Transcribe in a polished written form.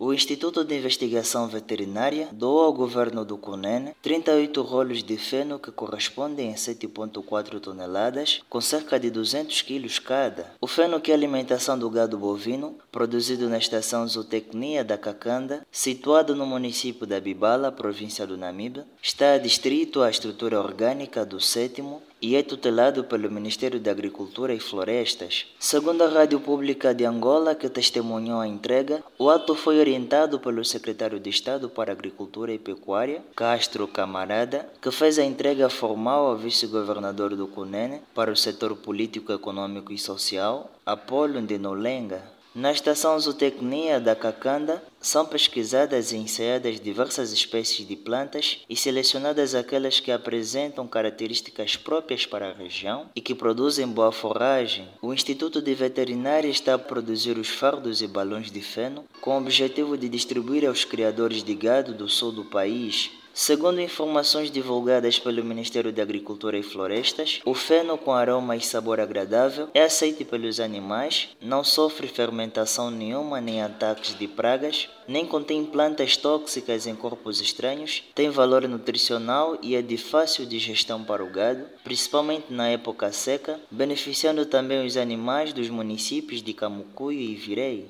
O Instituto de Investigação Veterinária doou ao governo do Cunene 38 rolos de feno que correspondem a 7,4 toneladas, com cerca de 200 quilos cada. O feno, que é a alimentação do gado bovino, produzido na estação Zootecnia da Cacanda, situado no município da Bibala, província do Namibe, está adstrito à estrutura orgânica do 7º e é tutelado pelo Ministério da Agricultura e Florestas. Segundo a Rádio Pública de Angola, que testemunhou a entrega, o ato foi orientado pelo secretário de Estado para Agricultura e Pecuária, Castro Camarada, que fez a entrega formal ao vice-governador do Cunene para o setor político, econômico e social, Apolo Ndenolenga. Na estação Zootecnia da Cacanda, são pesquisadas e ensaiadas diversas espécies de plantas e selecionadas aquelas que apresentam características próprias para a região e que produzem boa forragem. O Instituto de Veterinária está a produzir os fardos e balões de feno com o objetivo de distribuir aos criadores de gado do sul do país. Segundo informações divulgadas pelo Ministério da Agricultura e Florestas, o feno com aroma e sabor agradável é aceito pelos animais, não sofre fermentação nenhuma nem ataques de pragas, nem contém plantas tóxicas em corpos estranhos, tem valor nutricional e é de fácil digestão para o gado, principalmente na época seca, beneficiando também os animais dos municípios de Camucuio e Virei.